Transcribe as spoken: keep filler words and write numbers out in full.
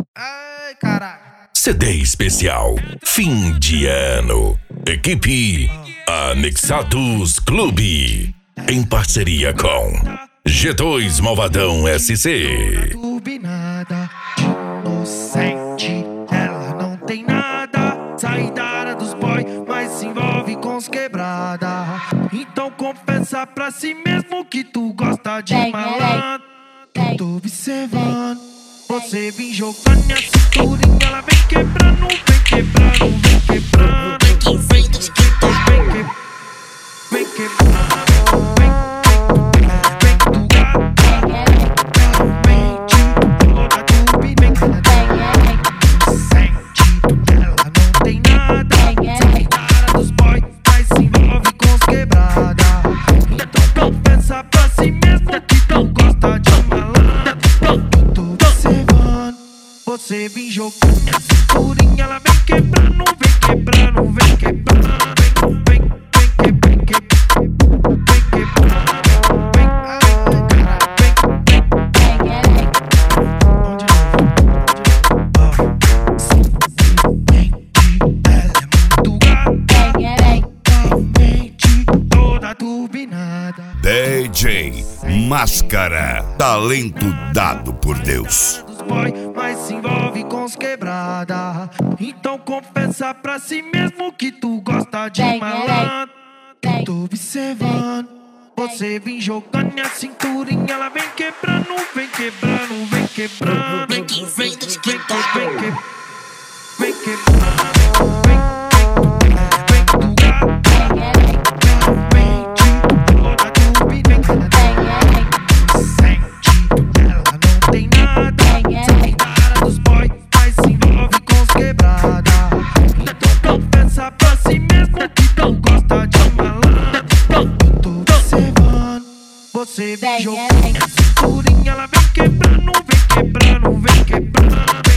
Ai, caralho. C D especial fim de ano. Equipe Anexados Clube, em parceria com G dois Malvadão S C. Turbinada, inocente, ela não tem nada. Sai da área dos boy, mas se envolve com os quebrada. Então confessa pra si mesmo que tu gosta de malandro. Tô observando, você vem jogando minha cinturinha, ela vem quebrando, vem quebrando, vem quebrando. Vem que vem dos que tá. Vem que, vem quebrando, vem, vem, vem do gata. Mente toda turbinada, sente, ela não tem nada. Sai da área dos boy, mas se envolve com os quebrada. Então confessa pra si mesmo que tu gosta de malandro. Você vem jogando minha cinturinha, ela vem quebrando, vem quebrando, vem quebrando, vem, vem, vem, vem, vem, vem quebrando, vem, ai, cara, vem, vem, vem. Vamos de novo, vamos de novo. Simplesmente ela é muito gata, mente toda turbinada. D J Máscara, talento dado por Deus. Boy, mas se envolve com os quebrada. Então confessa pra si mesmo que tu gosta de malandro. Tô observando, você vem jogando minha cinturinha, ela vem quebrando, vem quebrando, vem quebrando. Vem que vem dos que Vem tá. que, vem que, vem quebrando, vem, vem do gata. Mente toda turbinada, sente, ela não tem nada. Sai da área dos boy, mas se envolve com os quebrada. Então confessa pra si mesmo que tu gosta de malandro. Eu tô observando, você vem jogando minha cinturinha, ela vem quebrando, vem quebrando, vem quebrando.